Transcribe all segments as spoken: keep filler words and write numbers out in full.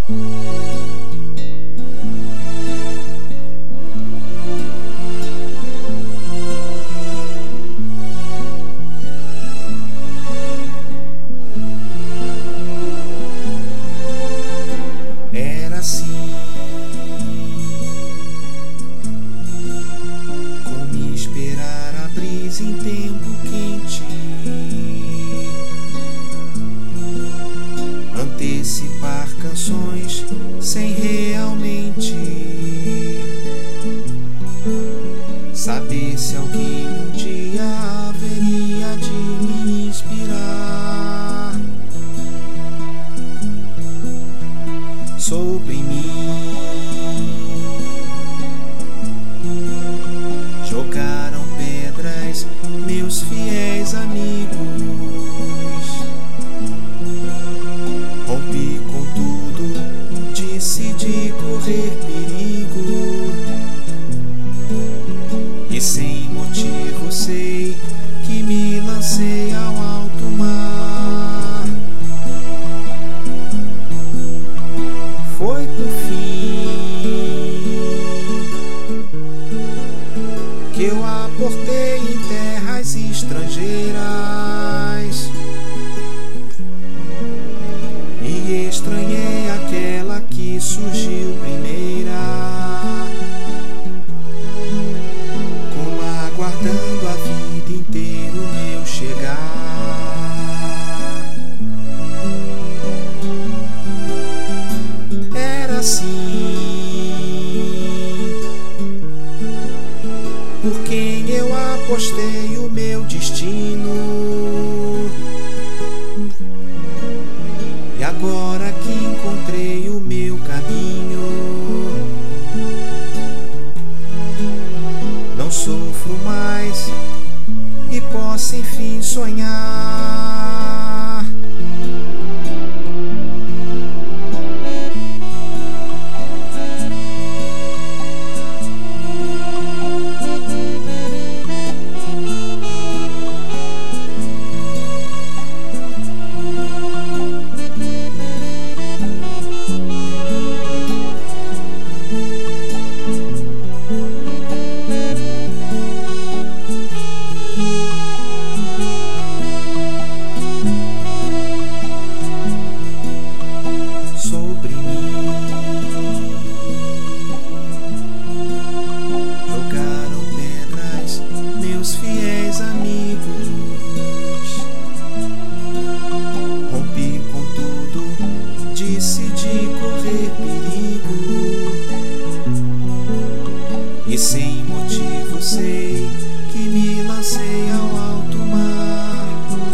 Era assim, como esperar a brisa em tempo quente, antecipar canções sem realmente saber se alguém um dia haveria de me inspirar. Sobre mim jogaram pedras meus fiéis amigos. Rompi com tudo, decidi correr perigo, e sem motivo sei que me lancei ao alto mar. Foi por fim que eu aportei em terras estrangeiras e estranhei aquela que surgiu primeira, como aguardando a vida inteira o meu chegar. Era assim, por quem eu apostei o meu destino, e agora que encontrei o meu caminho, não sofro mais e posso enfim sonhar. Sobre mim jogaram pedras meus fiéis amigos. Rompi com tudo, decidi correr perigo, e sem motivo sei que me lancei ao alto mar.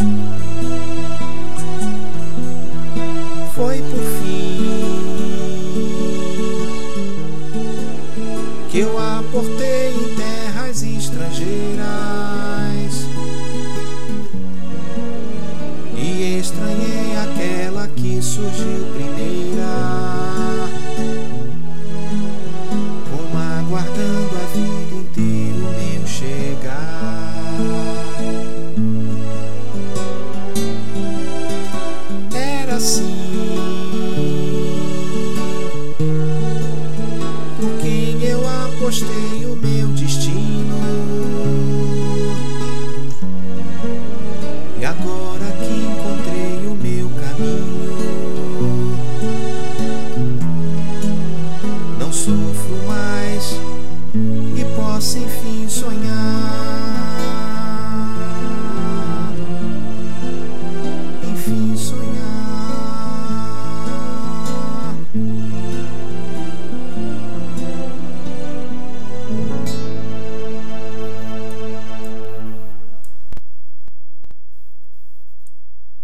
Foi por que eu aportei em terras estrangeiras e estranhei aquela que surgiu primeira, como aguardando a vida inteira o meu chegar. Era assim, apostei o meu destino, e agora que encontrei o meu caminho, não sofro mais e posso enfim sonhar.